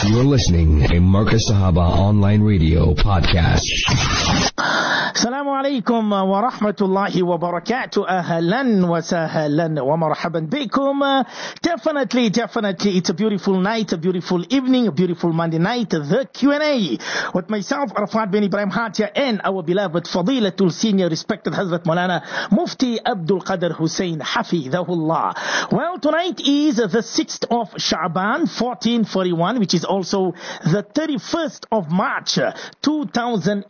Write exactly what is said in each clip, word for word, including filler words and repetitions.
You're listening to Marcus Sahaba Online Radio Podcast. Assalamu alaikum wa rahmatullahi wa barakatuh. Ahlan wa sahlan wa marhaban bikum. Definitely, definitely, it's a beautiful night, a beautiful evening, a beautiful Monday night. The Q and A with myself, Arafat bin Ibrahim Hatia, and our beloved Fadilatul Senior Respected Hazrat Maulana Mufti Abdul Qadir Hussein Hafidhahullah. Well, tonight is the sixth of Sha'ban, fourteen forty-one, which is also the thirty-first of March, two thousand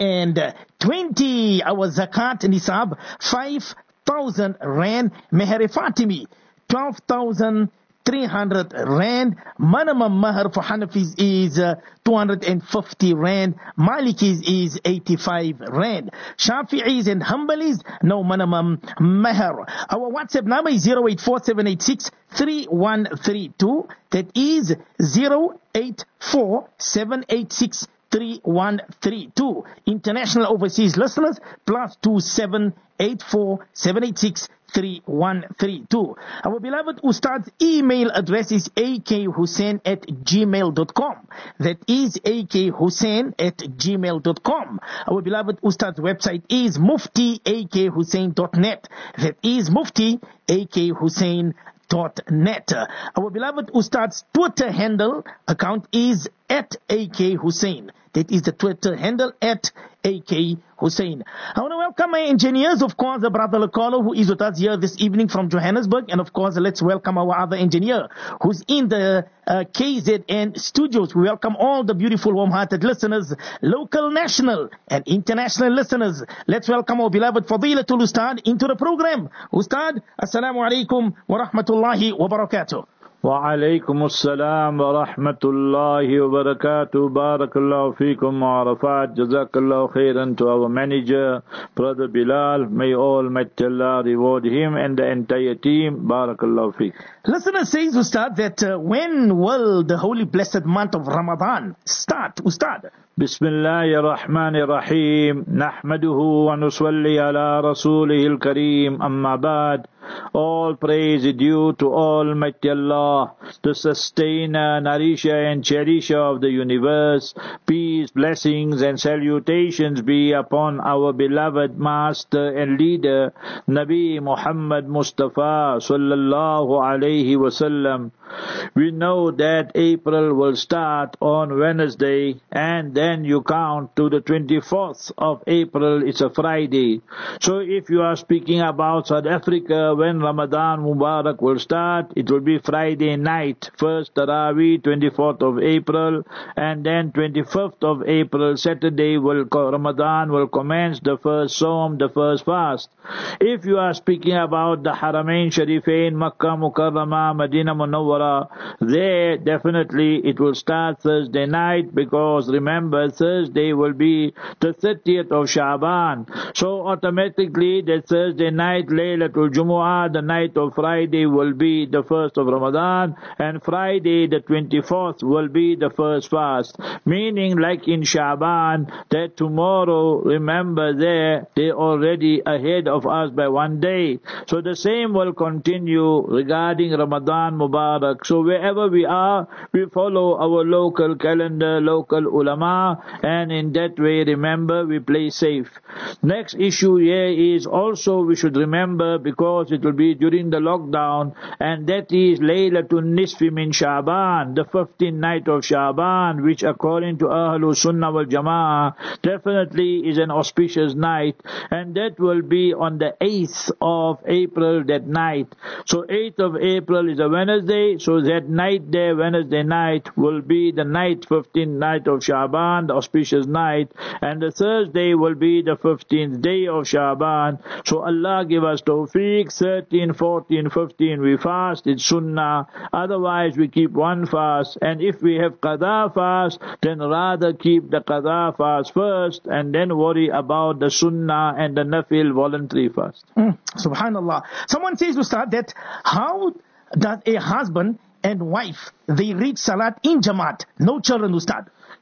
twenty. Our zakat nisab five thousand rand. Meher Fatimi twelve thousand three hundred rand. Minimum mahar for Hanafis is uh, two hundred fifty rand. Malikis is eighty-five rand. Shafi'is and Hanbalis no minimum mahar. Our WhatsApp number is zero eight four seven eight six three one three two. That is zero eight four seven eight six three one three two. International overseas listeners plus two seven eight four seven eight six three one three two. Our beloved Ustad's email address is akhussain at gmail dot com. That is akhussain at gmail dot com. Our beloved Ustad's website is mufti a k hussain dot net. That is mufti a k hussain dot net. Our beloved Ustad's Twitter handle account is at A K Hussain. That is the Twitter handle, at A K Hussain. I want to welcome my engineers, of course, the brother Lakolo, who is with us here this evening from Johannesburg. And of course, let's welcome our other engineer who's in the uh, K Z N studios. We welcome all the beautiful, warm-hearted listeners, local, national, and international listeners. Let's welcome our beloved Fadilatul Ustad into the program. Ustad, Assalamu alaikum wa rahmatullahi wa barakatuh. Wa alaykum assalam wa rahmatullahi wa barakatuh. Barakallahu feekum wa arafat. Jazakallahu khairan to our manager, Brother Bilal. May Almighty Allah reward him and the entire team. Barakallahu feek. Listener says, Ustad, that uh, when will the holy blessed month of Ramadan start, Ustad? Bismillahir Rahmanir Rahim. Nahmaduhu wa nusalli ala rasulihil kareem. Amma ba'd. All praise is due to Almighty Allah, the sustainer, nourisher and cherisher of the universe. Peace, blessings and salutations be upon our beloved master and leader, Nabi Muhammad Mustafa sallallahu alayhi wasallam. We know that April will start on Wednesday, and then you count to the twenty-fourth of April. It's a Friday. So if you are speaking about South Africa, when Ramadan Mubarak will start, it will be Friday night, first Taraweeh, twenty-fourth of April, and then twenty-fifth of April, Saturday, will Ramadan will commence the first Sawm, the first fast. If you are speaking about the Haramain Sharifain, Makkah Mukarramah, Medina Munawwara, there definitely it will start Thursday night, because remember, Thursday will be the thirtieth of Sha'ban. So automatically that Thursday night, Laylatul Jumu'ah, the night of Friday, will be the first of Ramadan, and Friday the twenty-fourth will be the first fast. Meaning, like in Sha'ban, that tomorrow, remember there, they're already ahead of us by one day. So the same will continue regarding Ramadan Mubarak. So wherever we are, we follow our local calendar, local ulama, and in that way, remember, we play safe. Next issue here is also we should remember, because it will be during the lockdown, and that is Laylatul Nisfi min Sha'ban, the fifteenth night of Sha'ban, which according to Ahlul Sunnah wal Jama'ah definitely is an auspicious night, and that will be on the eighth of April, that night. So eighth of April is a Wednesday, so that night there, Wednesday night, will be the night, fifteenth night of Sha'ban, the auspicious night, and the Thursday will be the fifteenth day of Sha'ban. So Allah give us tawfiq. Thirteen, fourteen, fifteen we fast, it's sunnah. Otherwise we keep one fast, and if we have qada fast, then rather keep the qada fast first, and then worry about the sunnah and the nafil voluntary fast. Mm, Subhanallah. Someone says, Ustad, that how does a husband and wife, they read salat in Jamaat, no children, Ustad?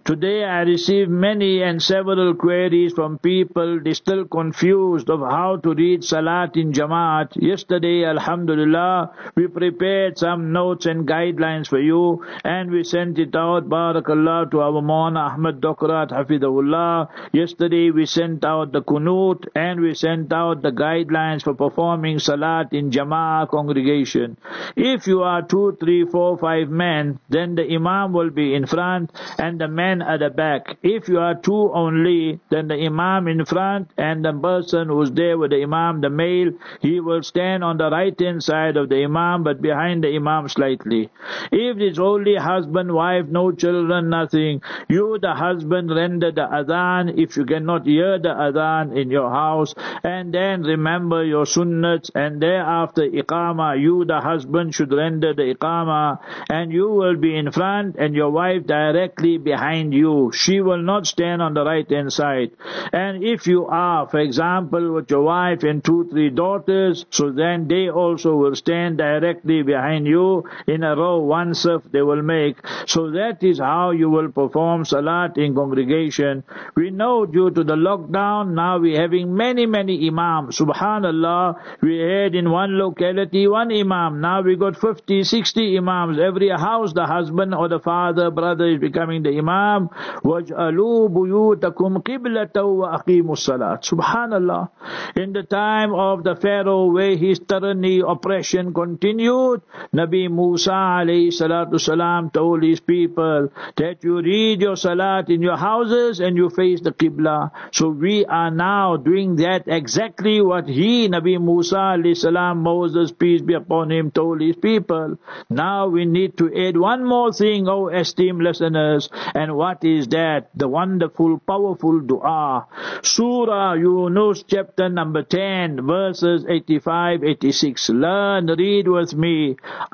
Today I receive many and several queries from people, they still confused of how to read Salat in Jamaat. Yesterday, Alhamdulillah, we prepared some notes and guidelines for you, and we sent it out, Barakallah, to our Maulana Ahmad Dokrat, Hafidahullah. Yesterday we sent out the Kunut, and we sent out the guidelines for performing Salat in Jama'ah congregation. If you are two, three, four, five men, then the Imam will be in front and the men at the back. If you are two only, then the Imam in front and the person who's there with the Imam, the male, he will stand on the right hand side of the Imam but behind the Imam slightly. If it's only husband, wife, no children, nothing, you the husband render the adhan if you cannot hear the adhan in your house, and then remember your sunnats, and thereafter iqama, you the husband should render the iqama, and you will be in front and your wife directly behind you. She will not stand on the right hand side. And if you are, for example, with your wife and two, three daughters, so then they also will stand directly behind you in a row, one saf they will make. So that is how you will perform salat in congregation. We know due to the lockdown, now we're having many, many imams. Subhanallah, we had in one locality one imam. Now we got fifty, sixty imams. Every house, the husband or the father, brother is becoming the imam. وَاجْعَلُوا بُيُوتَكُمْ قِبْلَةً وَأَقِيمُوا الصَّلَاةَ. Subhanallah. In the time of the Pharaoh, where his tyranny, oppression continued, Nabi Musa alayhi salatu salam told his people that you read your salat in your houses and you face the Qibla. So we are now doing that exactly what he, Nabi Musa alayhi salam, Moses, peace be upon him, told his people. Now we need to add one more thing, O esteemed listeners, and what is that? The wonderful, powerful dua. Surah Yunus, chapter number ten, verses eighty-five, eighty-six. Learn, read with me.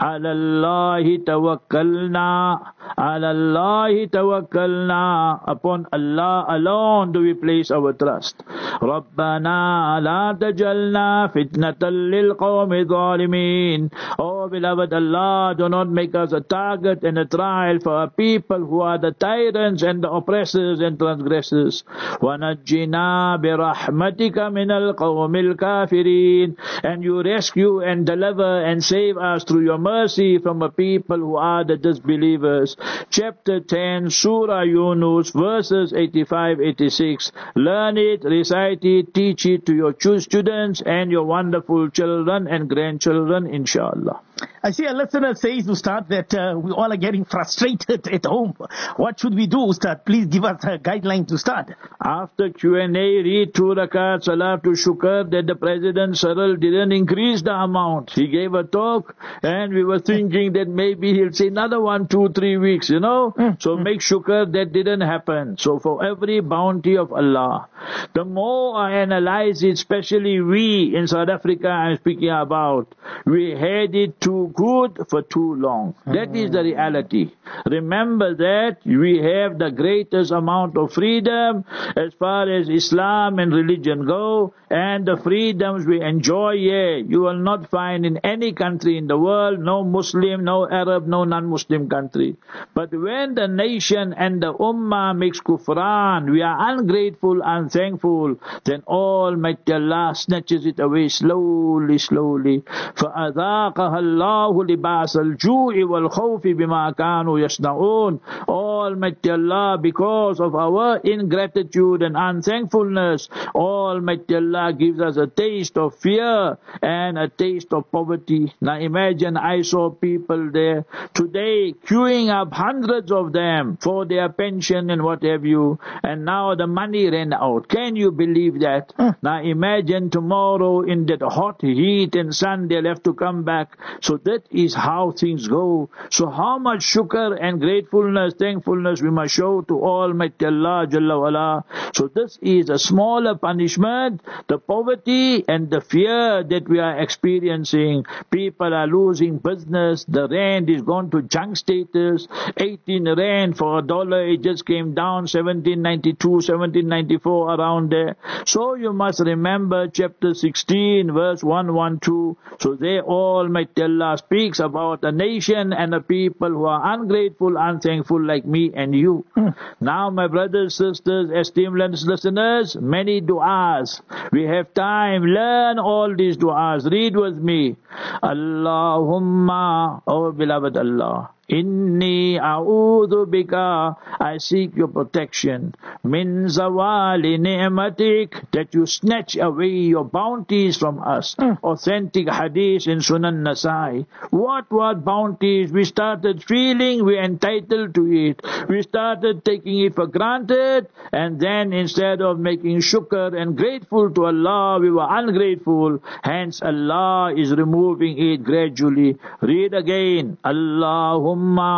Alallahi tawakkalna, Alallahi tawakkalna. Upon Allah alone do we place our trust. Rabbana la tajalna fitnatan lil qawmi zalimin. Oh beloved Allah, do not make us a target and a trial for a people who are the tyrants and the oppressors and transgressors. وَنَجِّنَا بِرَحْمَتِكَ مِنَ الْقَوْمِ الْكَافِرِينَ. And you rescue and deliver and save us through your mercy from a people who are the disbelievers. Chapter ten, Surah Yunus, verses eighty-five, eighty-six. Learn it, recite it, teach it to your students and your wonderful children and grandchildren, inshallah. I see a listener says, Ustad, that uh, we all are getting frustrated at home. What should we do, Ustad? Please give us a guideline to start. After Q and A, read two rakat salat to shukr that the President Cyril didn't increase the amount. He gave a talk and we were thinking that maybe he'll say another one, two, three weeks, you know. Mm. So make shukr that didn't happen. So for every bounty of Allah, the more I analyze it, especially we in South Africa I'm speaking about, we had it too good for too long. That is the reality. Remember that we have the greatest amount of freedom as far as Islam and religion go, and the freedoms we enjoy here, you will not find in any country in the world, no Muslim, no Arab, no non-Muslim country. But when the nation and the ummah makes kufran, we are ungrateful, unthankful, then Almighty Allah snatches it away slowly, slowly. فَأَذَاقَهَا اللَّهُ لِبَاسَ الْجُوعِ وَالْخَوْفِ بِمَا كَانُوا يَصْنَعُونَ. Almighty Allah, because of our ingratitude and unthankfulness, Almighty Allah gives us a taste of fear and a taste of poverty. Now imagine, I saw people there today queuing up, hundreds of them, for their pension and what have you, and now the money ran out. Can you believe that? Huh. Now imagine tomorrow in that hot heat and sun they'll have to come back. So that is how things go. So how much shukr and gratefulness, thankfulness we must show to Almighty Allah Jalla wala. So this is a smaller punishment, the poverty and the fear that we are experiencing. People are losing business, the rand is gone to junk status, eighteen rand for a dollar, it just came down, seventeen ninety-two, seventeen ninety-four, around there. So you must remember chapter sixteen, verse one twelve. So there Almighty Allah speaks about a nation and a people who are ungrateful, unthankful like me me and you. Hmm. Now, my brothers, sisters, esteemed listeners, many du'as. We have time. Learn all these du'as. Read with me. Allahumma, oh beloved Allah. Inni a'udhu bika, I seek your protection. Min zawali ni'matik, that you snatch away your bounties from us. Mm. Authentic hadith in Sunan Nasai. What what bounties? We started feeling we're entitled to it. We started taking it for granted, and then instead of making shukr and grateful to Allah, we were ungrateful. Hence Allah is removing it gradually. Read again. Allahumma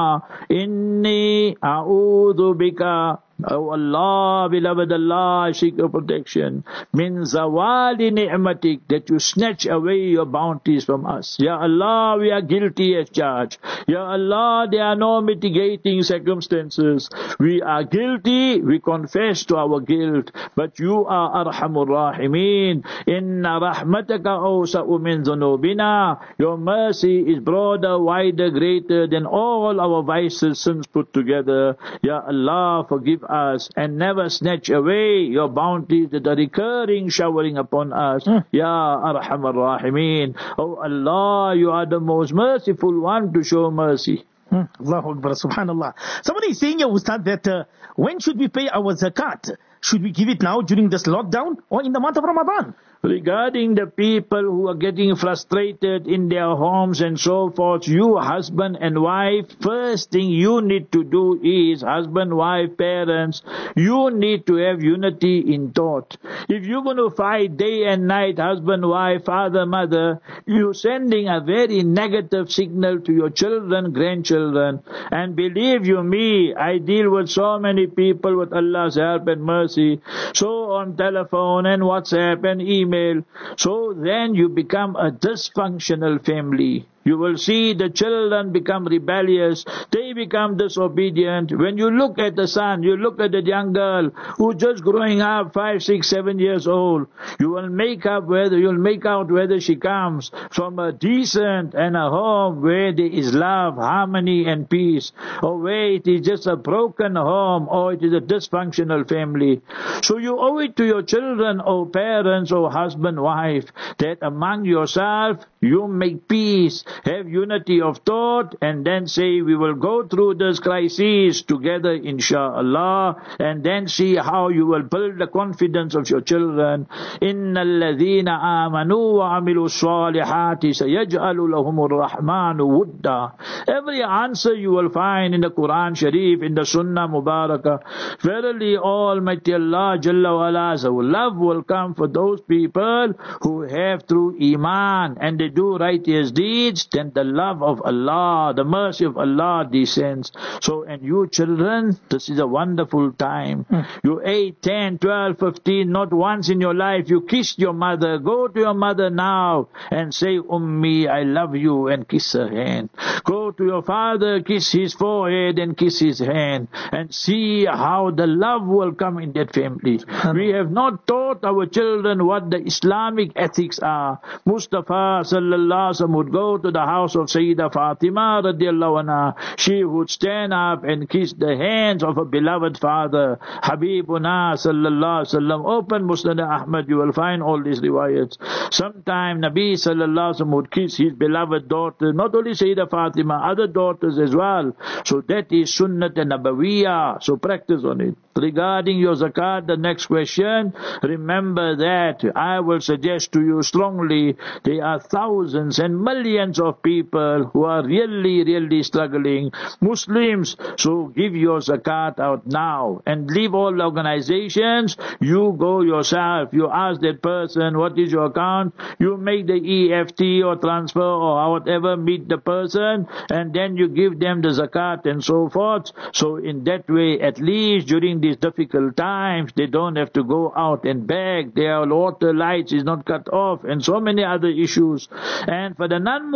inni a'udhu bika. Oh Allah, beloved Allah, I seek your protection. Min zawali ni'matik, that you snatch away your bounties from us. Ya Allah, we are guilty as charged. Ya Allah, there are no mitigating circumstances. We are guilty, we confess to our guilt. But you are Arhamur Rahimeen. Inna rahmataka awsa'u min dhunubina. Your mercy is broader, wider, greater than all our vices, sins put together. Ya Allah, forgive us and never snatch away your bounties that are recurring, showering upon us. Mm. Ya Arhamar Rahimeen. Oh Allah, you are the most merciful one to show mercy. Mm. Allahu Akbar, Subhanallah. Somebody is saying, Ustad, that uh, when should we pay our zakat? Should we give it now during this lockdown or in the month of Ramadan? Regarding the people who are getting frustrated in their homes and so forth, you husband and wife, first thing you need to do is, husband, wife, parents, you need to have unity in thought. If you're going to fight day and night, husband, wife, father, mother, you're sending a very negative signal to your children, grandchildren. And believe you me, I deal with so many people with Allah's help and mercy. So on telephone and WhatsApp and email, so then you become a dysfunctional family. You will see the children become rebellious. They become disobedient. When you look at the son, you look at the young girl who's just growing up, five, six, seven years old. You will make up whether you'll make out whether she comes from a decent and a home where there is love, harmony, and peace, or where it is just a broken home, or it is a dysfunctional family. So you owe it to your children, or parents, or husband, wife, that among yourself you make peace. Have unity of thought, and then say we will go through this crisis together, inshallah, and then see how you will build the confidence of your children. Innal ladhina amanu wa amilu salihati sayaj'alu lahumur rahmanu wudda. Every answer you will find in the Quran Sharif, in the Sunnah Mubarakah. Verily, Almighty Allah Jalla wa Ala, so love will come for those people who have through Iman and they do righteous deeds. Then the love of Allah, the mercy of Allah descends. So, and you children, this is a wonderful time. Mm. You eight, ten, twelve, fifteen, not once in your life you kissed your mother. Go to your mother now and say, Ummi, I love you, and kiss her hand. Go to your father, kiss his forehead and kiss his hand, and see how the love will come in that family. Mm. We have not taught our children what the Islamic ethics are. Mustafa sallallahu alaihi wasallam would go to the house of Sayyidah Fatima radiallahu anha. She would stand up and kiss the hands of her beloved father, Habibuna sallallahu alaihi wasallam. Open Musnad Ahmad, you will find all these riwayats. Sometime Nabi sallallahu alaihi wasallam would kiss his beloved daughter, not only Sayyidah Fatima, other daughters as well. So that is Sunnat and Nabawiyah. So practice on it. Regarding your zakat, the next question, remember that I will suggest to you strongly, there are thousands and millions of people who are really, really struggling. Muslims, so give your zakat out now and leave all organizations. You go yourself. You ask that person, what is your account? You make the E F T or transfer or whatever, meet the person, and then you give them the zakat and so forth. So in that way, at least during these difficult times, they don't have to go out and beg. Their water, lights is not cut off, and so many other issues. And for the non-Muslims,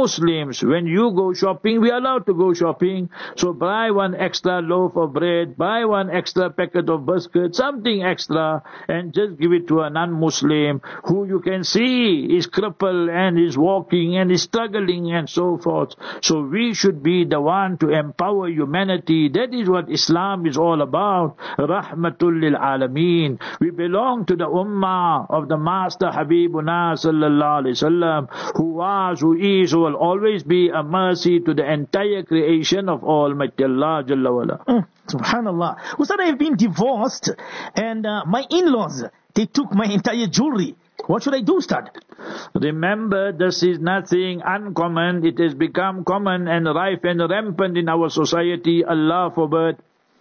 Muslims, when you go shopping, we are allowed to go shopping. So buy one extra loaf of bread, buy one extra packet of biscuits, something extra, and just give it to a non-Muslim who you can see is crippled and is walking and is struggling and so forth. So we should be the one to empower humanity. That is what Islam is all about. Rahmatul lil Alameen. We belong to the ummah of the Master Habibuna sallallahu alaihi wasallam, who was, who is, who will always be a mercy to the entire creation of Almighty Allah Jalla wala. Mm, Subhanallah. Ustad, I have been divorced and uh, my in-laws, they took my entire jewelry. What should I do, Ustad? Remember, this is nothing uncommon. It has become common and rife and rampant in our society. Allah forbid.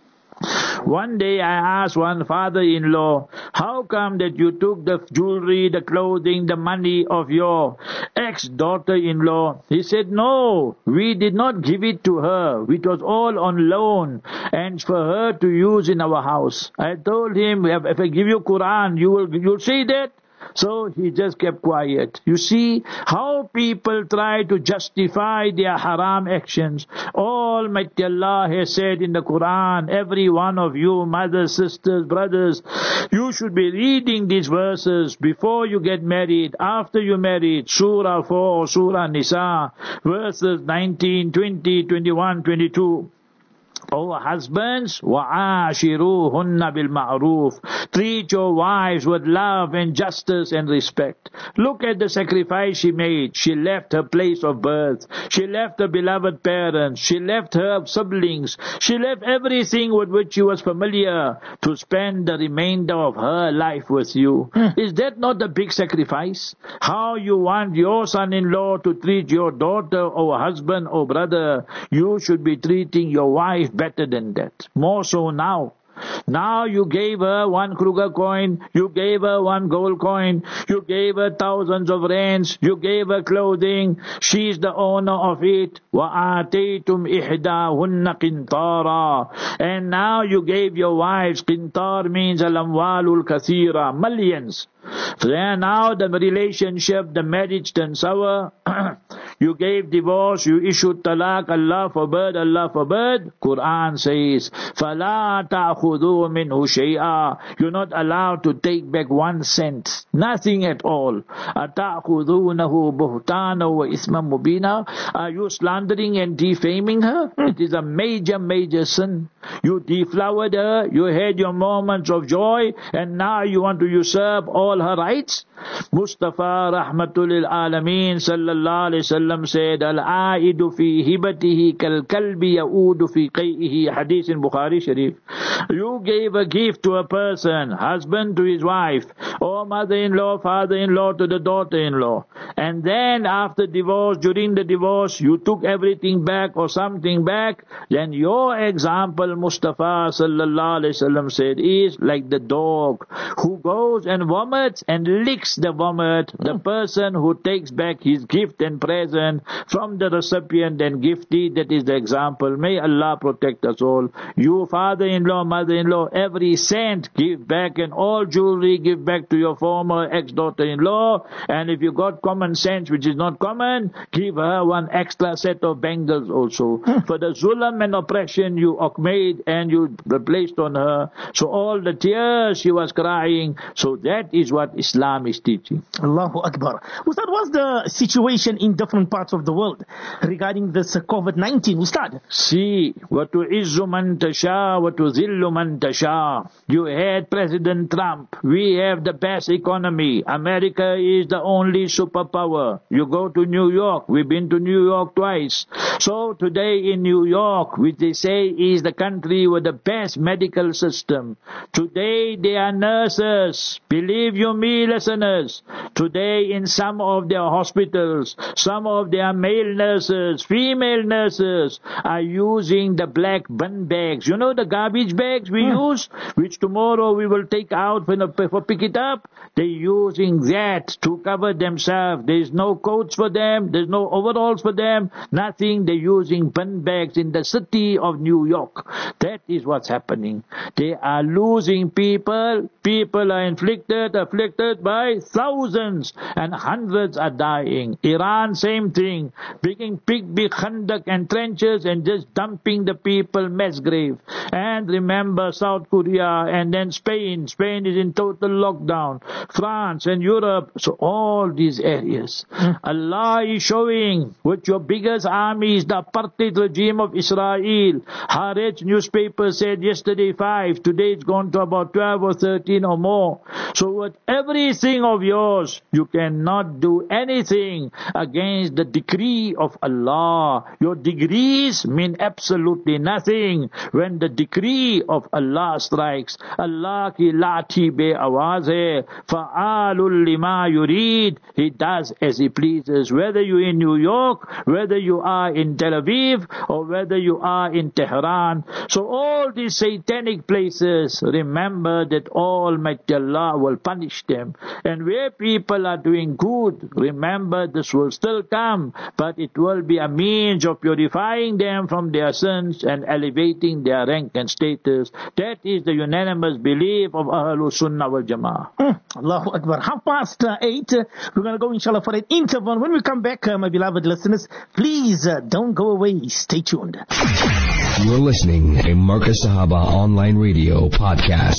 One day I asked one father-in-law, how come that you took the jewelry, the clothing, the money of your ex-daughter-in-law? He said, no, we did not give it to her. It was all on loan and for her to use in our house. I told him, if I give you Quran, you will you'll see that? So he just kept quiet. You see how people try to justify their haram actions. Almighty Allah has said in the Quran, every one of you, mothers, sisters, brothers, you should be reading these verses before you get married, after you married. Surah four, Surah Nisa, verses nineteen, twenty, twenty-one, twenty-two. O husbands, وَعَاشِرُوهُنَّ بِالْمَعْرُوفِ. Treat your wives with love and justice and respect. Look at the sacrifice she made. She left her place of birth. She left her beloved parents. She left her siblings. She left everything with which she was familiar to spend the remainder of her life with you. Hmm. Is that not a big sacrifice? How you want your son-in-law to treat your daughter or husband or brother, you should be treating your wife better than that. More so now. Now you gave her one Kruger coin, you gave her one gold coin, you gave her thousands of rands, you gave her clothing, she's the owner of it. وَآتَيْتُمْ إِحْدَاهُنَّ قِنْطَارًا. And now you gave your wives, qintar means al-amwalul kathira, millions. So now the relationship, the marriage turns sour. You gave divorce, you issued talaq, Allah forbid, Allah forbid. Quran says, فَلَا تَأْخُذُوا مِنْهُ شَيْئًا. You're not allowed to take back one cent. Nothing at all. أَتَأْخُذُونَهُ بُهْتَانًا وَإِثْمًا مُبِينًا. Are you slandering and defaming her? It is a major, major sin. You deflowered her, you had your moments of joy, and now you want to usurp all her rights? Mustafa Rahmatul lil Alameen sallallahu alayhi wasallam said, Al-aidu fi hibatihi kal-kalbi ya'udu fi qay'ihi. Hadith in Bukhari Sharif. You gave a gift to a person, husband to his wife, or mother-in-law, father-in-law to the daughter-in-law. And then after divorce, during the divorce, you took everything back or something back. Then your example, Mustafa sallallahu alayhi wasallam said, is like the dog who goes and vomits and licks the vomit. The person who takes back his gift and present from the recipient and giftee, that is the example. May Allah protect us all. You father-in-law, mother-in-law, every cent give back, and all jewelry give back to your former ex-daughter-in-law. And if you got common sense, which is not common, give her one extra set of bangles also. For the zulm and oppression you made and you replaced on her. So all the tears she was crying. So that is what Islam is teaching. Allahu Akbar. Ustad, what's the situation in different parts of the world regarding this COVID nineteen, Ustad? See, وَتُعِزُّ مَنْ تَشَاءُ وَتُذِلُّ مَنْ تَشَاءُ. You had President Trump. We have the best economy. America is the only superpower. You go to New York. We've been to New York twice. So today in New York, which they say is the country with the best medical system. Today they are nurses. Believe you me, listeners. Today in some of their hospitals, some of their male nurses, female nurses are using the black bin bags. You know the garbage bags? bags we mm. use, which tomorrow we will take out for, for pick it up. They're using that to cover themselves. There's no coats for them. There's no overalls for them. Nothing. They're using bin bags in the city of New York. That is what's happening. They are losing people. People are inflicted, afflicted by thousands, and hundreds are dying. Iran, same thing. Big, big, big khandak and trenches and just dumping the people mass grave. And remember South Korea and then Spain. Spain is in total lockdown. France and Europe. So all these areas. Mm. Allah is showing with your biggest armies, the apartheid regime of Israel. Haaretz newspaper said yesterday five. Today it's gone to about twelve or thirteen or more. So with everything of yours, you cannot do anything against the decree of Allah. Your degrees mean absolutely nothing when the decree of Allah strikes. Allah ki lathi be awaz hai, fa'alul lima yurid. He does as he pleases. Whether you're in New York, whether you are in Tel Aviv, or whether you are in Tehran. So all these satanic places, remember that Almighty Allah will punish them. And where people are doing good, remember this will still come, but it will be a means of purifying them from their sins and elevating their rank and status. That is the unanimous belief of Ahlul Sunnah wal Jama'ah. Mm, Allahu Akbar. Half past uh, eight. We're going to go inshallah for an interval. When we come back, uh, my beloved listeners, please uh, don't go away. Stay tuned. You're listening to Marcus Sahaba Online Radio Podcast.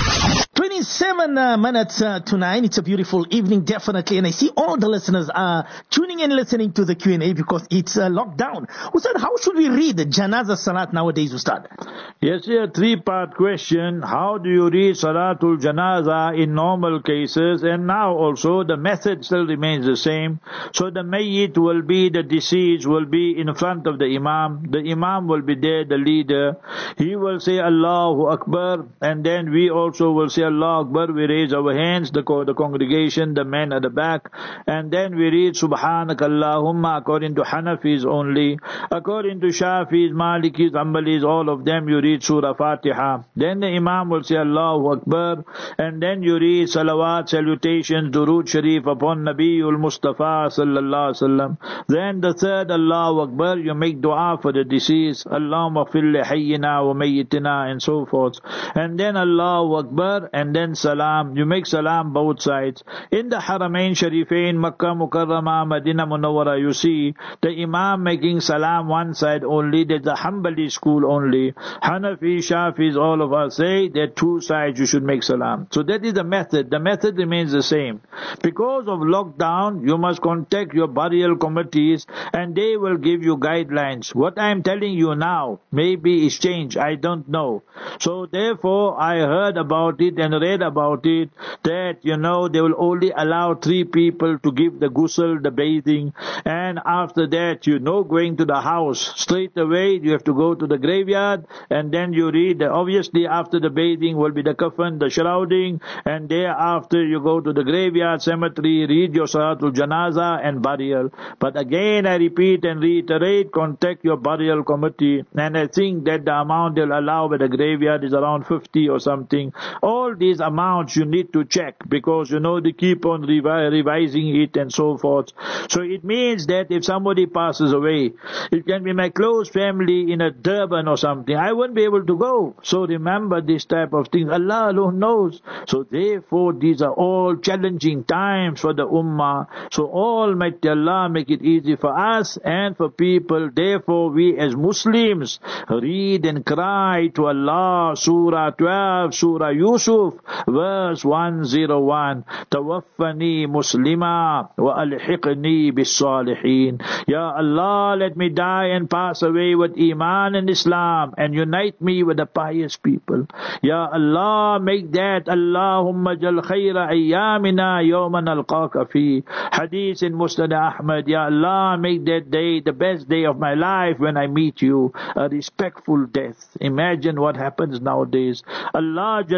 twenty-seven uh, minutes uh, to nine. It's a beautiful evening, definitely. And I see all the listeners are tuning in, listening to the Q and A because it's uh, locked down. Ustad, how should we read the Janazah Salat nowadays, Ustad? Yes, a three-part question. How do you read Salatul Janazah in normal cases? And now also the method still remains the same. So the Mayyit will be, the deceased will be in front of the Imam. The Imam will be there, the leader. He will say Allahu Akbar, and then we also will say Allahu Akbar. We raise our hands, the, the congregation, the men at the back, and then we read Subhanak Allahumma according to Hanafis only. According to Shafis, Malikis, Hanbalis, all of them you read Surah Fatiha. Then the Imam will say Allahu Akbar, and then you read salawat, salutations, durood sharif upon Nabiul Mustafa sallallahu alaihi wasallam. Then the third Allahu Akbar, you make dua for the deceased, Allahumma fil li hayyina wa mayyitina, and so forth. And then Allahu Akbar, and then salam. You make salam both sides. In the Haramain Sharifain, Makkah Mukarramah, Madinah Munawwara, you see the Imam making salam one side only. There's the Hanbali school only. Hanafi, Shafis, all of us say that two sides you should make salam. So that is the method. The method remains the same. Because of lockdown, you must contact your burial committees and they will give you guidelines. What I am telling you now, maybe it's changed. I don't know. So therefore, I heard about it and read about it that, you know, they will only allow three people to give the ghusl, the bathing, and after that, you know, going to the house, straight away you have to go to the graveyard, and then you read, obviously after the bathing will be the coffin, the shrouding, and thereafter you go to the graveyard, cemetery, read your Salatul Janazah and burial. But again, I repeat and reiterate, contact your burial committee, and I think that the amount they'll allow by the graveyard is around fifty or something. All these amounts you need to check because, you know, they keep on revi- revising it and so forth. So it means that if somebody passes away, it can be my close family in a Durban or something, I won't be able to go. So remember this type of things. Allah alone knows. So therefore, these are all challenging times for the Ummah. So Almighty Allah make it easy for us and for people. Therefore, we as Muslims read and cry to Allah. Surah twelve, Surah Yusuf, verse one oh one. Tawaffani Muslima wa alhiqni bis salihin. Ya Allah, let me die and pass away with Iman and Islam and unite me with the pious people. Ya Allah, make that Allahumma jal khayra ayyamina yawman alqaka fi. Hadith in Musnad Ahmad. Ya Allah, make that day the best day of my life when I meet you. A respectful death. Imagine what happens nowadays. Allah Jalla wala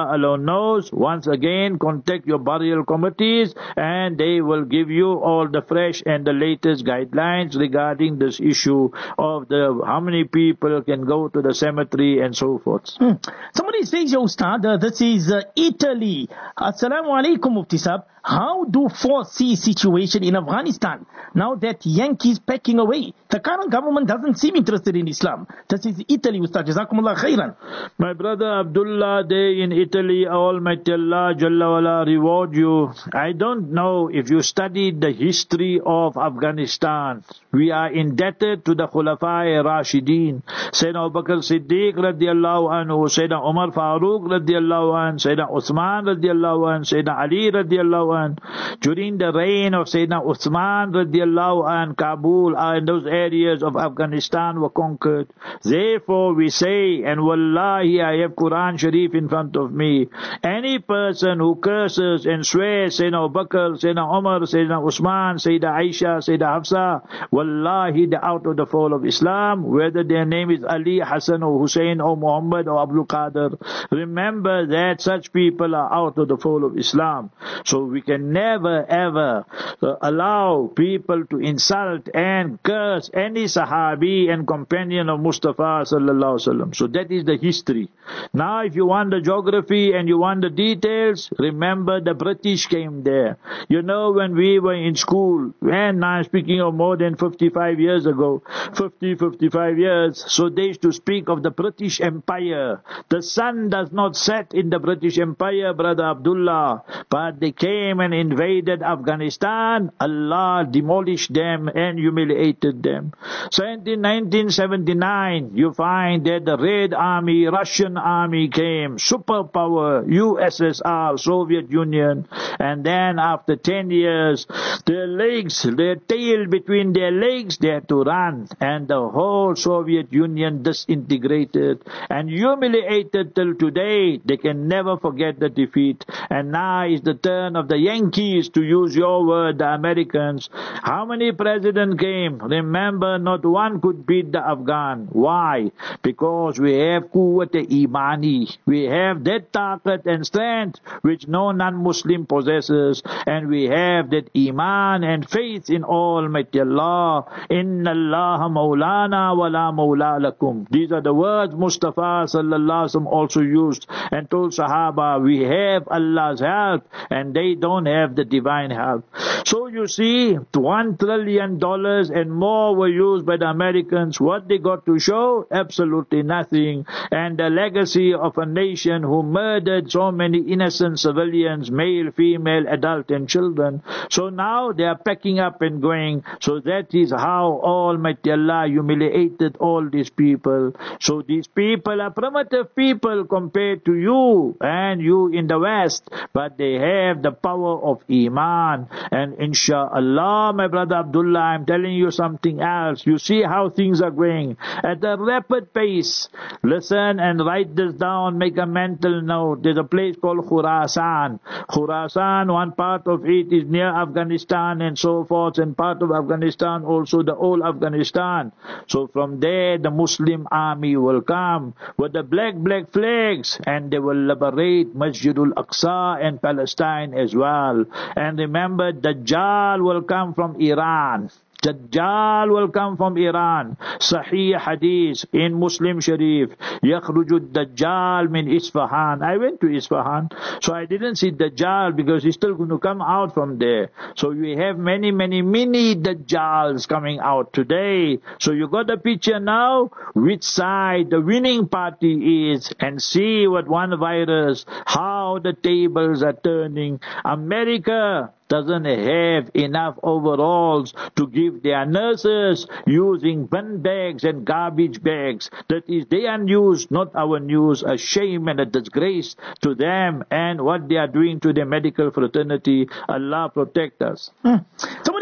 Allah alone knows. Once again, contact your burial committees and they will give you all the fresh and the latest guidelines regarding this issue of the how many people can go to the cemetery and so forth. Hmm. Somebody says, "Yo, Ustad, uh, this is uh, Italy. Assalamu alaikum, Mufti Sahab. How do foresee situation in Afghanistan now that Yankees packing away? The current government doesn't seem interested in Islam. This is Italy, Ustad. Jazakumullah khairan." My brother Abdullah, they in Italy, Almighty Allah Jalla wala reward you. I don't know if you studied the history of Afghanistan. We are indebted to the Khulafai Rashideen. Sayyidina Abu Bakr Siddiq radiallahu anhu, Sayyidina Umar Farooq radiallahu anhu, Sayyidina Uthman radiallahu anhu, Sayyidina Ali radiallahu anhu. During the reign of Sayyidina Uthman radiallahu anhu, Kabul and those areas of Afghanistan were conquered. Therefore we say, and wallahi I have Quran Sharif in front of me, any person who curses and swears Sayyidina Abu Bakr, Sayyidina Umar, Sayyidina Uthman, Sayyidina Aisha, Sayyidina Hafsa, wallahi they're out of the fold of Islam, whether their name is Ali, Hassan or Hussein or Muhammad or Abdul Qadir. Remember that such people are out of the fold of Islam. So we can never ever uh, allow people to insult and curse any Sahabi and companion of Mustafa sallallahu alaihi wasallam. So that is the history. Now if you want the geography and you want the details, remember the British came there. You know, when we were in school, and I'm speaking of more than fifty-five years ago, fifty, fifty-five years, so they used to speak of the British Empire. The sun does not set in the British Empire, brother Abdullah, but they came and invaded Afghanistan. Allah demolished them and humiliated them. So in nineteen seventy-nine, you find that the Red Army, Russian Army came, superpower, U S S R, Soviet Union, and then after ten years, their legs, their tail between their legs, they had to run, and the whole Soviet Union disintegrated and humiliated till today. They can never forget the defeat. And now is the turn of the Yankees, to use your word, the Americans. How many presidents came? Remember, not one could beat the Afghan. Why? Because we have Quwwat Imani. We have that taqat and strength which no non-Muslim possesses, and we have that Iman and faith in Almighty Allah. Inna Allah Maulana wa la Maula lakum. These are the words Mustafa sallallahu alaihi wasallam also used and told Sahaba, we have Allah's help and they don't have the divine help. So you see, one trillion dollars and more were used by the Americans. What they got to show? Absolutely nothing. And the legacy of a nation who murdered so many innocent civilians, male, female, adult and children. So now they are packing up and going. So that is how Almighty Allah humiliated all these people. So these people are primitive people compared to you and you in the West, but they have the power of Iman. And inshallah, my brother Abdullah, I'm telling you something else. You see how things are going at a rapid pace. Listen and write this down, make a mental note. There's a place called Khurasan. Khurasan, one part of it is near Afghanistan and so forth, and part of Afghanistan also the old Afghanistan. So from there the Muslim army will come with the black black flags and they will liberate Masjidul Aqsa and Palestine as well. And remember, Dajjal will come from Iran. Dajjal will come from Iran. Sahih Hadith in Muslim Sharif. Yakhruju Dajjal min Isfahan. I went to Isfahan, so I didn't see Dajjal because he's still going to come out from there. So we have many, many mini Dajjals coming out today. So you got the picture now, which side the winning party is, and see what one virus, how the tables are turning. America doesn't have enough overalls to give their nurses, using bin bags and garbage bags. That is their news, not our news. A shame and a disgrace to them and what they are doing to the medical fraternity. Allah protect us. Hmm. Somebody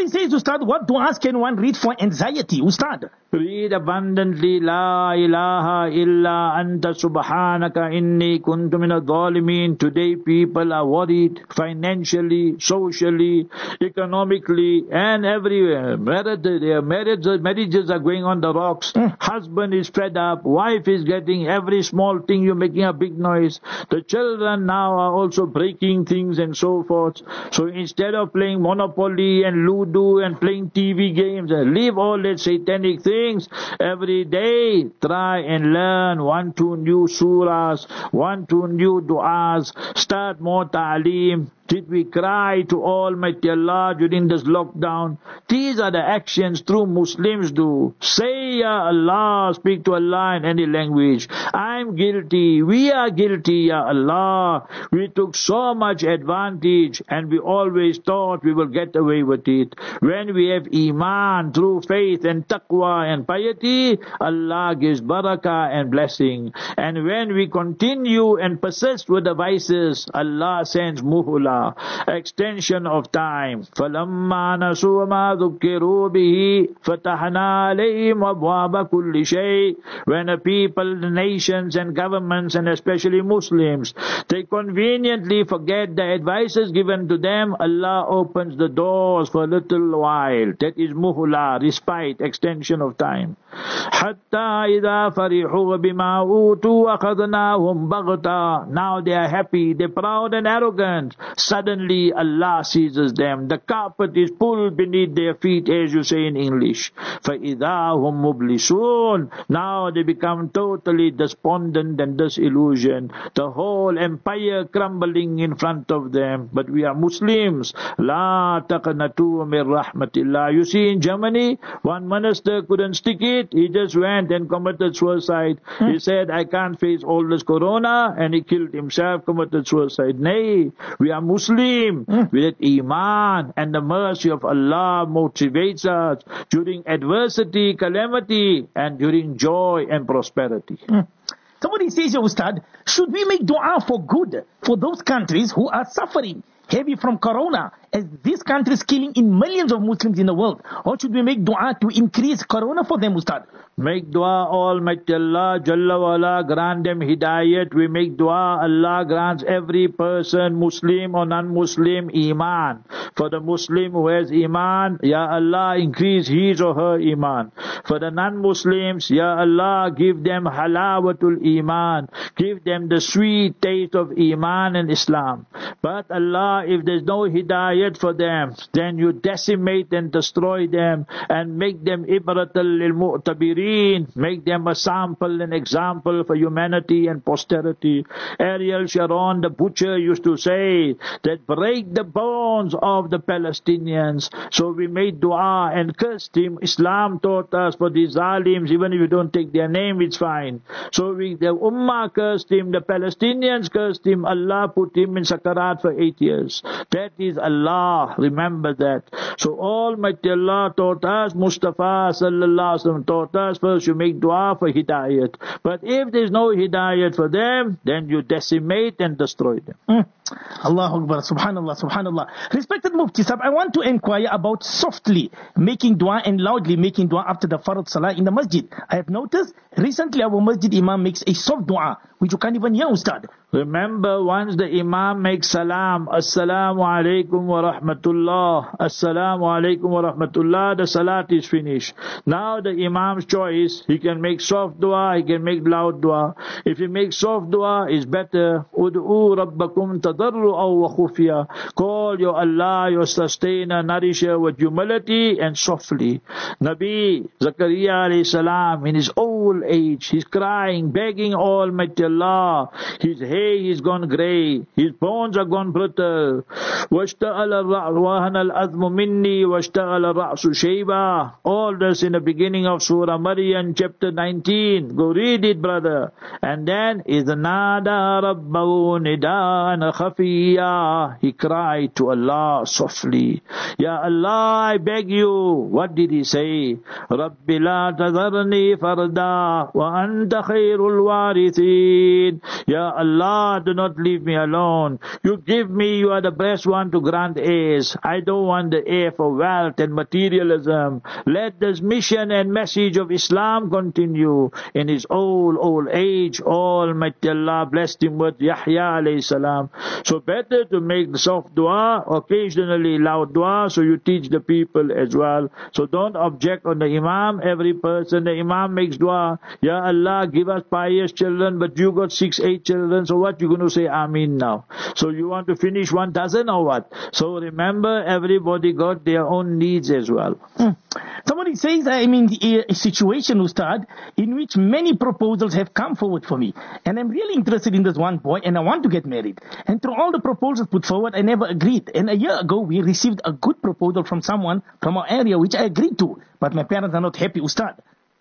Somebody says, Ustad, what du'as can one read for anxiety? Ustad. Read abundantly, La ilaha illa anta subhanaka inni kuntu min adh-dhalimin. Today people are worried financially, socially, economically, and everywhere. Marriage, their marriages, marriages are going on the rocks. Mm. Husband is fed up. Wife is getting every small thing, you're making a big noise. The children now are also breaking things and so forth. So instead of playing Monopoly and Ludo and playing T V games, leave all that satanic things. Every day, try and learn one, two new surahs, one, two new du'as, start more ta'aleem. Did we cry to Almighty Allah during this lockdown? These are the actions true Muslims do. Say, Ya Allah, speak to Allah in any language. I'm guilty. We are guilty, Ya Allah. We took so much advantage and we always thought we will get away with it. When we have Iman through faith and taqwa and piety, Allah gives barakah and blessing. And when we continue and persist with the vices, Allah sends muhula, extension of time. فَلَمَّا نَسُوا مَا ذُكِّرُوا بِهِ فَتَحْنَا عَلَيْهِمْ أَبْوَابَ كُلِّ شَيْءٍ. When the people, the nations and governments and especially Muslims, they conveniently forget the advices given to them, Allah opens the doors for a little while. That is muhula, respite, extension of time. حَتَّى إِذَا فَرِحُوا بِمَا أُوتُوا أَخَذْنَاهُمْ بَغْتَةً. Now they are happy, they're proud and arrogant. Suddenly Allah seizes them. The carpet is pulled beneath their feet, as you say in English. فَإِذَا هُمْ مُبْلِسُونَ. Now they become totally despondent and disillusioned. The whole empire crumbling in front of them. But we are Muslims. لَا تَقْنَتُوا مِنْ رَحْمَةِ اللَّهِ. You see in Germany, one minister couldn't stick it. He just went and committed suicide. Hmm. He said, I can't face all this corona, and he killed himself, committed suicide. Nay, we are Muslim. Mm. With Iman and the mercy of Allah motivates us during adversity, calamity, and during joy and prosperity. Mm. Somebody says, Ustad, should we make dua for good for those countries who are suffering heavy from corona, as this country is killing in millions of Muslims in the world? Or should we make dua to increase corona for them, Ustad? Make dua, Almighty Allah Jalla wala grant them hidayat. We make dua, Allah grants every person, Muslim or non-Muslim, Iman. For the Muslim who has Iman, Ya Allah, increase his or her Iman. For the non-Muslims, Ya Allah, give them halawatul Iman. Give them the sweet taste of Iman and Islam. But Allah, if there's no hidayat for them, then you decimate and destroy them and make them ibratal lil mu'tabirin. Make them a sample and example for humanity and posterity. Ariel Sharon, the butcher, used to say that break the bones of the Palestinians. So we made dua and cursed him. Islam taught us for the zalims, even if you don't take their name, it's fine. So we, the Ummah cursed him, the Palestinians cursed him, Allah put him in Sakarat for eight years. That is Allah, remember that. So Almighty Allah taught us, Mustafa sallallahu alaihi wasallam taught us, first you make dua for hidayat. But if there is no hidayat for them, then you decimate and destroy them. Mm. Allahu Akbar, subhanallah, subhanallah. Respected Mufti Sahib, I want to inquire about softly making dua and loudly making dua after the Farad Salah in the masjid. I have noticed recently our masjid imam makes a soft dua, which you can't even hear, Ustad. Remember, once the imam makes salam, Assalamu alaikum wa rahmatullah, Assalamu alaikum wa rahmatullah, the salat is finished. Now the imam's choice, he can make soft dua, he can make loud dua. If he makes soft dua, it's better. Ud'u rabbakum tadarru'aw wa khufya. Call your Allah, your sustainer, nourisher with humility and softly. Nabi Zakaria alayhi salam, in his old age, he's crying, begging Almighty Allah. His hair is gone grey, his bones are gone brittle. وَاشْتَأَلَ الرَّعْوَهَنَ الْأَذْمُ مِنِّي وَاشْتَأَلَ الرَّعْسُ شَيْبًا. All this in the beginning of Surah Maryam, chapter nineteen. Go read it, brother. And then, إِذْ نَادَى رَبَّهُ نِدَاءً خَفِيًّا. He cried to Allah softly. Ya Allah, I beg you. What did he say? رَبِّ لَا تَذَرْنِي فَرْدًا وَأَنْتَ خَيْرُ الْوَارِثِينَ. Ya Allah, do not leave me alone. You give me, you are the best one to grant want heirs. I don't want the heir for wealth and materialism. Let this mission and message of Islam continue. In his old, old age, Almighty Allah blessed him with Yahya alayhi salam. So better to make the soft dua, occasionally loud dua, so you teach the people as well. So don't object on the Imam. Every person, the Imam makes dua, Ya Allah, give us pious children, but you got six, eight children, so what you going to say Ameen now? So you want to finish one dozen or what? So remember, everybody got their own needs as well. Hmm. Somebody says, I mean, a situation, Ustad, in which many proposals have come forward for me. And I'm really interested in this one boy, and I want to get married. And through all the proposals put forward, I never agreed. And a year ago, we received a good proposal from someone from our area, which I agreed to. But my parents are not happy, Ustad.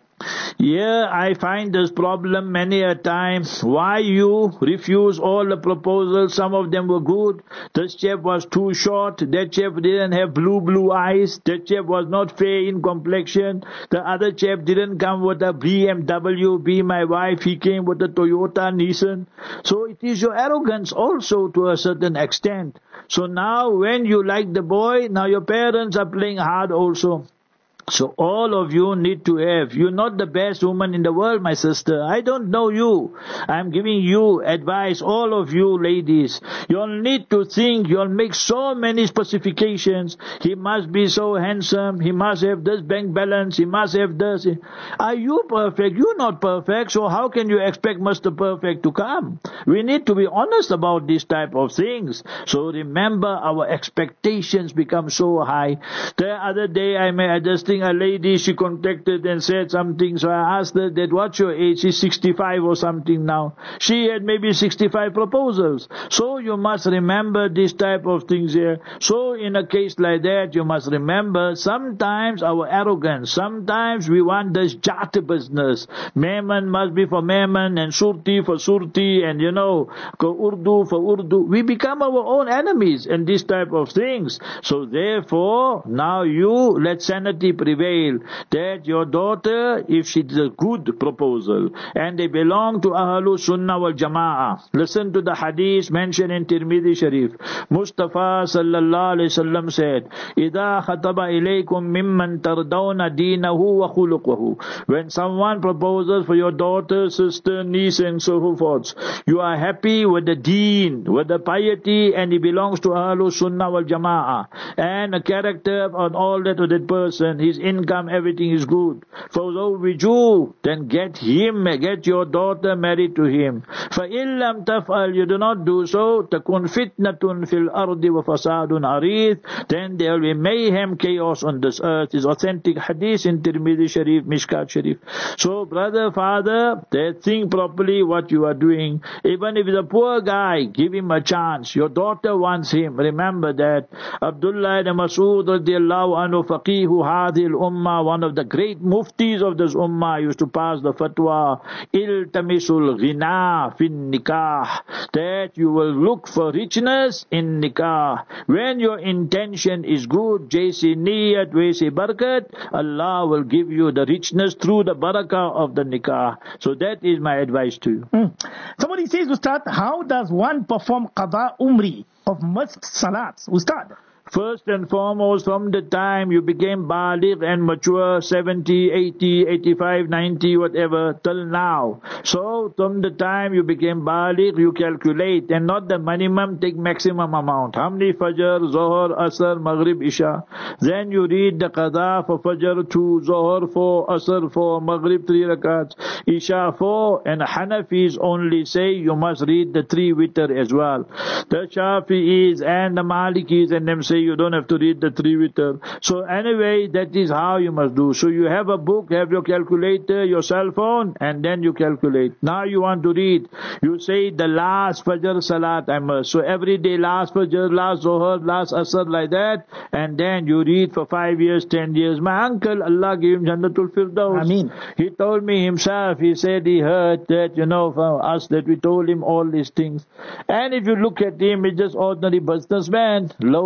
Yeah, I find this problem many a time. Why you refuse all the proposals? Some of them were good. This chap was too short. That chap didn't have blue, blue eyes. That chap was not fair in complexion. The other chap didn't come with a B M W, be my wife. He came with a Toyota, Nissan. So it is your arrogance also to a certain extent. So now when you like the boy, now your parents are playing hard also. So all of you need to have, you're not the best woman in the world, my sister. I don't know you. I'm giving you advice, all of you ladies. You'll need to think, you'll make so many specifications. He must be so handsome. He must have this bank balance. He must have this. Are you perfect? You're not perfect. So how can you expect Mister Perfect to come? We need to be honest about these type of things. So remember, our expectations become so high. The other day I may just think a lady, she contacted and said something, so I asked her that what's your age? She's sixty-five or something now. She had maybe sixty-five proposals. So you must remember this type of things here. So in a case like that, you must remember sometimes our arrogance, sometimes we want this jat business. Mehman must be for Mehman and Surti for Surti and you know, Urdu for Urdu. We become our own enemies in this type of things. So therefore, now you let sanity prevail, that your daughter, if she is a good proposal, and they belong to Ahlu Sunnah wal Jama'ah. Listen to the hadith mentioned in Tirmidhi Sharif. Mustafa sallallahu alayhi wasallam said, إِذَا خَطَبَ إِلَيْكُم مِّمَّن تَرْضَوْنَ دِينَهُ وَخُلُقَهُ. When someone proposes for your daughter, sister, niece, and so forth, you are happy with the deen, with the piety, and he belongs to Ahlu Sunnah wal Jama'ah, and a character and all that of that person, his income, everything is good. فَوْزَوْجُوهُ, then get him, get your daughter married to him. فَإِن لَمْ تَفْعَلْ, you do not do so, تَكُنْ فِتْنَةٌ فِي الْأَرْضِ وَفَسَادٌ عَرِيضٌ, then there will be mayhem, chaos on this earth. Is authentic hadith in Tirmidhi Sharif, Mishkat Sharif. So brother, father, they think properly what you are doing. Even if it's a poor guy, give him a chance. Your daughter wants him. Remember that. Abdullah ibn Mas'ud radiallahu anhu, faqihu hadhi al-ummah, one of the great muftis of this ummah, used to pass the fatwa, iltamisul ghina fin nikah, that you will look for richness in nikah. When your intention is good, jaisi niyat waisi barakat, Allah will give you the richness through the barakah of the nikah. So that is my advice to you. Mm. Somebody says, Ustad, how does one perform qada umri of must salats? Ustad. First and foremost, from the time you became baligh and mature, seventy, eighty, eighty-five, ninety, whatever, till now. So, from the time you became baligh, you calculate, and not the minimum, take maximum amount. How many Fajr, Zohar, Asr, Maghrib, Isha? Then you read the Qadha for Fajr two, Zohar four, Asr four, Maghrib three rakats, Isha four, and Hanafis only say you must read the three witr as well. The Shafi'is and the Malikis and them say you don't have to read the three witr. So anyway, that is how you must do. So you have a book, have your calculator, your cell phone, and then you calculate. Now you want to read. You say the last Fajr Salat I must. So every day last Fajr, last Zohar, last Asr, like that. And then you read for five years, ten years. My uncle, Allah gave him Jannatul Firdaus. Ameen. He told me himself, he said he heard that, you know, from us that we told him all these things. And if you look at him, he's just ordinary businessman. Lo and behold,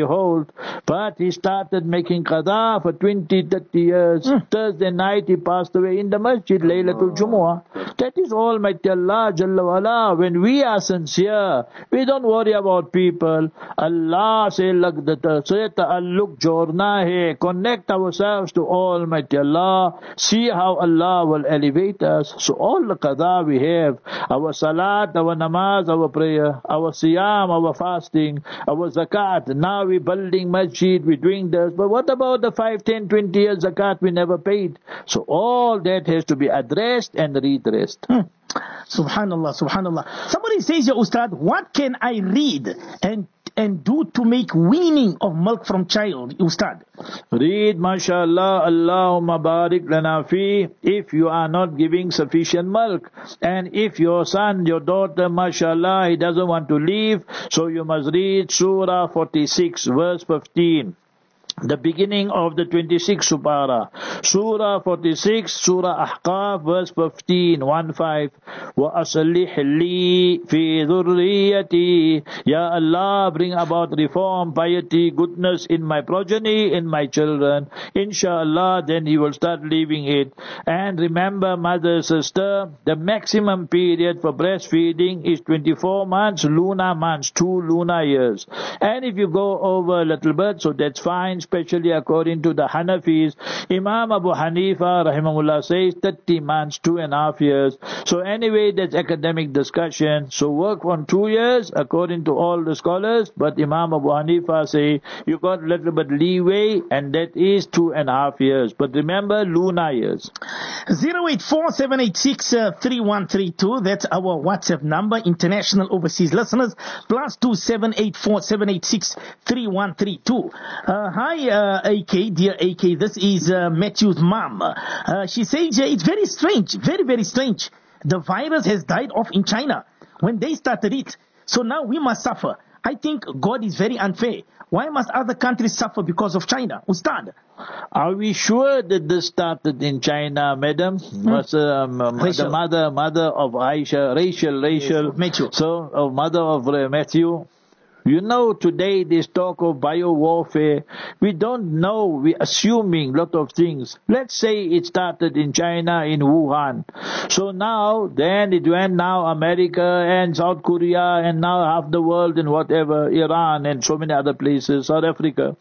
hold. But he started making qada for twenty, thirty years. Mm. Thursday night he passed away in the masjid, Laylatul Jumu'ah. That is Almighty Allah Jalla wa'ala. When we are sincere, we don't worry about people. Allah se lagdata, se ta'alluq jorna hai. Connect ourselves to Almighty Allah. See how Allah will elevate us. So all the qada we have, our salat, our namaz, our prayer, our siyam, our fasting, our zakat. Now we're building masjid, we're doing this. But what about the five, ten, twenty years zakat we never paid? So all that has to be addressed and redressed. Hmm. Subhanallah, subhanallah. Somebody says, Ya Ustad, what can I read and and do to make weaning of milk from child, Ustad? Read, mashallah, Allahumma barik lana fi, if you are not giving sufficient milk. And if your son, your daughter, mashallah, he doesn't want to leave, so you must read Surah forty-six, verse fifteen. The beginning of the twenty-sixth Supara. Surah forty-six, Surah Ahqaf, verse fifteen, one five. وَأَصْلِحْ لِي فِي ذُرِّيَّتِي. Ya Allah, bring about reform, piety, goodness in my progeny, in my children. Inshallah, then He will start leaving it. And remember, mother, sister, the maximum period for breastfeeding is twenty-four months, lunar months, two lunar years. And if you go over a little bit, so that's fine, especially according to the Hanafis. Imam Abu Hanifa, rahimahullah, says thirty months, two and a half years. So anyway, that's academic discussion. So work on two years, according to all the scholars. But Imam Abu Hanifa say, you got a little bit leeway, and that is two and a half years. But remember, lunar years. zero eight four seven eight six three one three two. That's our WhatsApp number. International overseas listeners, plus two seven eight four seven eight six three one three two. Uh, hi, uh, A K, dear A K. This is uh, Matthew's mom. Uh, she says uh, it's very strange, very, very strange. The virus has died off in China when they started it. So now we must suffer. I think God is very unfair. Why must other countries suffer because of China? Ustad. Are we sure that this started in China, madam? Hmm? Was um, the mother mother of Aisha, Rachel, Rachel, yes, Matthew. So, uh, mother of uh, Matthew. You know, today this talk of bio-warfare, we don't know, we're assuming a lot of things. Let's say it started in China, in Wuhan. So now, then it went now America and South Korea and now half the world and whatever, Iran and so many other places, South Africa.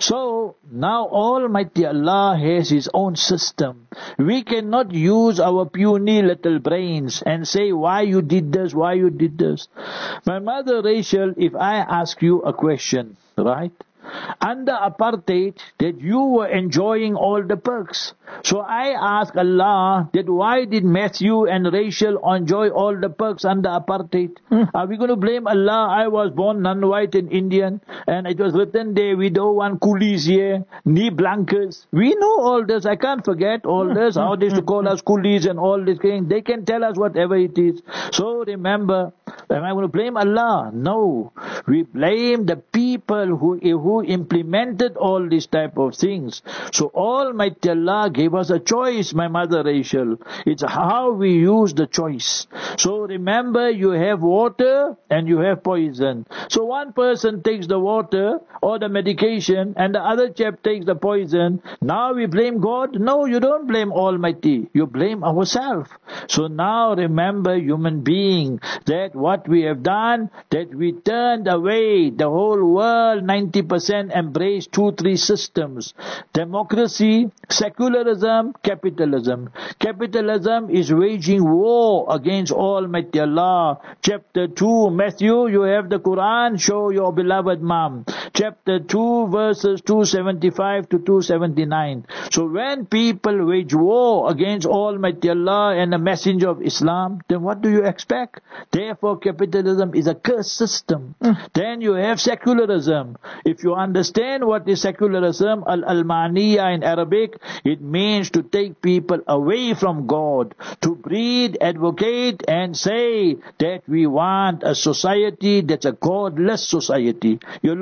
So now Almighty Allah has His own system. We cannot use our puny little brains and say, why you did this, why you did this. My mother Rachel, if I ask you a question, right? Under apartheid, that you were enjoying all the perks. So I ask Allah that why did Matthew and Rachel enjoy all the perks under apartheid? Hmm. Are we going to blame Allah? I was born non-white and Indian, and it was written there, we don't want coolies here, knee blankets. We know all this. I can't forget all this. How they used to call us coolies and all this thing. They can tell us whatever it is. So remember, am I going to blame Allah? No. We blame the people who, who implemented all these type of things. So Almighty Allah gave us a choice, my mother Rachel. It's how we use the choice. So remember, you have water and you have poison. So one person takes the water or the medication and the other chap takes the poison. Now we blame God? No, you don't blame Almighty. You blame ourselves. So now remember, human being, that what we have done, that we turned away the whole world, ninety percent embraced two, three systems. Democracy, secularism, capitalism. Capitalism is waging war against Almighty Allah. Chapter two, Matthew, you have the Quran, show your beloved mom. Chapter two, verses two seventy-five to two seventy-nine. So when people wage war against Almighty Allah and the messenger of Islam, then what do you expect? Therefore, capitalism is a cursed system. Mm. Then you have secularism. If you understand what is secularism, al-almaniya in Arabic, it means to take people away from God, to breed, advocate and say that we want a society that's a godless society. You look at our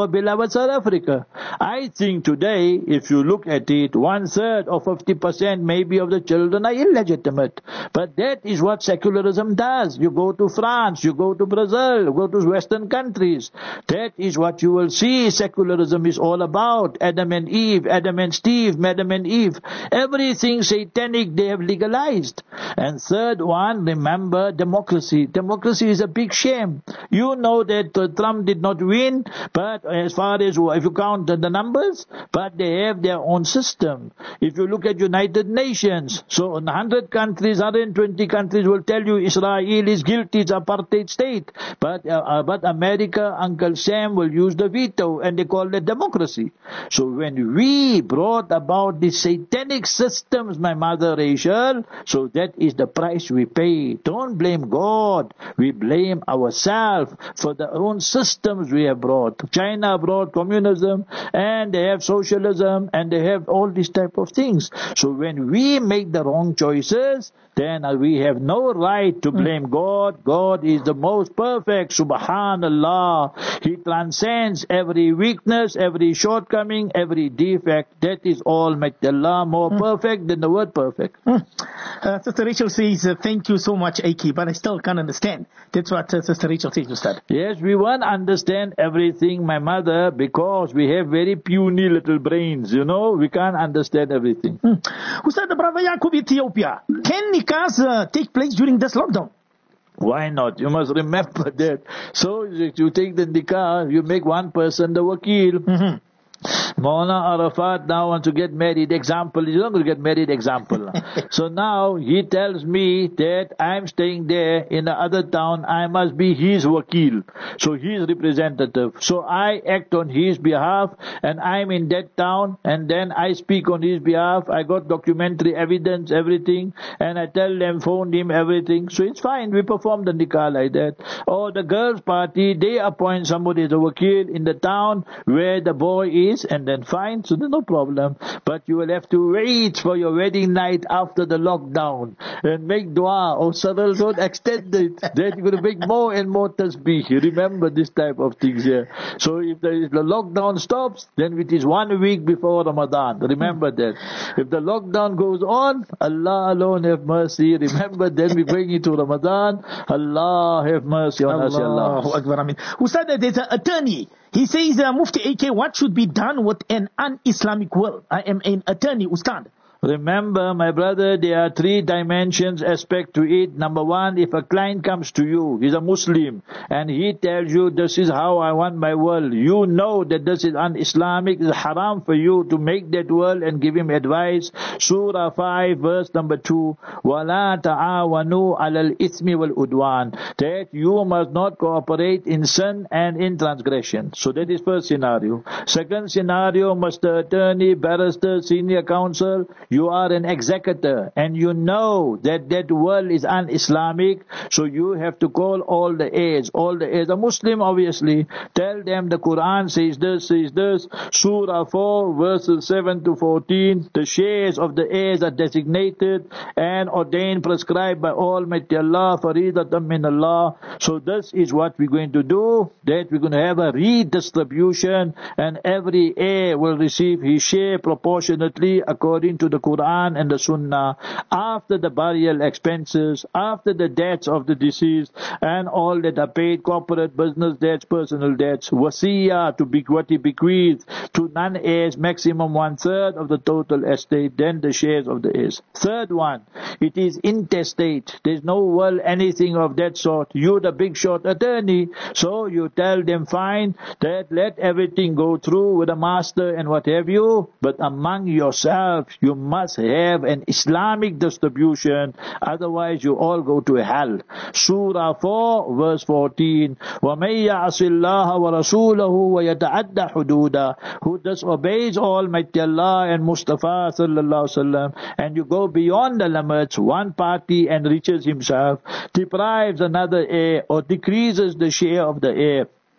our beloved South Africa. I think today, if you look at it, one third or fifty percent maybe of the children are illegitimate. But that is what secularism does. You go to France, you go to Brazil, you go to Western countries. That is what you will see secularism is all about. Adam and Eve, Adam and Steve, Madam and Eve. Everything satanic they have legalized. And third one, remember democracy. Democracy is a big shame. You know that uh, Trump did not win, but as far as, if you count the, the numbers, but they have their own system. If you look at United Nations, so in one hundred countries, one hundred twenty countries will tell you Israel is guilty, it's apartheid state. But, uh, uh, but America, Uncle Sam will use the veto and they call it democracy. So when we brought about the satanic systems, my mother Rachel, so that is the price we pay. Don't blame God. We blame ourselves for the own systems we have brought. China brought communism and they have socialism and they have all these type of things. So when we make the wrong choices, then we have no right to blame God. God is the most perfect. Subhanallah. He transcends every weakness, every shortcoming, every defect. That is Almighty Allah, more mm. perfect than the word perfect. Mm. Uh, Sister Rachel says, uh, thank you so much, Aki, but I still can't understand. That's what uh, Sister Rachel says, Ustad. Yes, we won't understand everything, my mother, because we have very puny little brains, you know. We can't understand everything. Mm. Ustad, the brother Yaqub, Ethiopia, can nikahs uh, take place during this lockdown? Why not? You must remember that. So, if you take the nikah, you make one person the wakil. Mm-hmm. Maulana Arafat now wants to get married. Example, he's not going to get married. Example. So now he tells me that I'm staying there in the other town. I must be his wakil. So his representative. So I act on his behalf and I'm in that town and then I speak on his behalf. I got documentary evidence, everything. And I tell them, phone him, everything. So it's fine. We perform the nikah like that. Or the girls' party, they appoint somebody as a wakil in the town where the boy is, and then fine, so there's no problem. But you will have to wait for your wedding night after the lockdown and make dua. Oh, Sadal, don't extend it. Then you're going to make more and more tasbih. Remember this type of things here. So if the, if the lockdown stops, then it is one week before Ramadan. Remember that. If the lockdown goes on, Allah alone have mercy. Remember, then we bring it to Ramadan. Allah have mercy on us, Allah. Allahu Akbar. Amin. Ustad, there's an attorney. He says, uh, Mufti A K, what should be done with an un-Islamic will? I am an attorney, Ustad. Remember, my brother, there are three dimensions aspect to it. Number one, if a client comes to you, he's a Muslim, and he tells you, this is how I want my will. You know that this is un-Islamic. It's haram for you to make that will and give him advice. Surah five, verse number two. وَلَا تَعَاوَنُوا عَلَى الْإِثْمِ وَالْعُدْوَانِ. That you must not cooperate in sin and in transgression. So that is first scenario. Second scenario, Mister Attorney, Barrister, Senior Counsel, you are an executor and you know that that will is un-Islamic, so you have to call all the heirs, all the heirs, a Muslim obviously, tell them the Quran says this, says this, Surah four, verses seven to fourteen, the shares of the heirs are designated and ordained, prescribed by Almighty Allah, faridatan min Allah. So this is what we're going to do, that we're going to have a redistribution and every heir will receive his share proportionately according to the Quran and the Sunnah, after the burial expenses, after the debts of the deceased, and all that are paid, corporate, business debts, personal debts, wasiyah, to be what he bequeathed to non-heirs, maximum one-third of the total estate, then the shares of the heirs. Third one, it is intestate. There's no will, anything of that sort. You the big shot attorney, so you tell them, fine, that let everything go through with the master and what have you, but among yourself, you must have an Islamic distribution, otherwise you all go to hell. Surah four, verse fourteen. وَمَن يَعْصِ اللَّهَ وَرَسُولَهُ وَيَتَعَدَّ حُدُودَهُ. Who disobeys Almighty Allah and Mustafa sallallahu alaihi wasallam, and you go beyond the limits, one party enriches himself, deprives another heir, or decreases the share of the heir,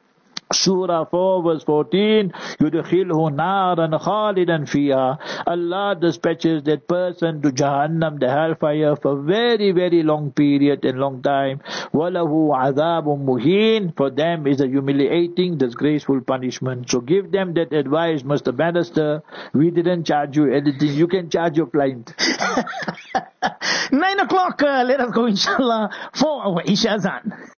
Surah four verse fourteen, يُدْخِلْهُ نَارًا خَالِدًا فِيهَا. Allah dispatches that person to Jahannam, the hellfire, for very, very long period and long time. وَلَهُ عَذَابٌ مُهِينٌ. For them is a humiliating, disgraceful punishment. So give them that advice, Mister Bannister. We didn't charge you anything. You can charge your client. Nine o'clock, uh, let us go inshallah for our Isha Azan.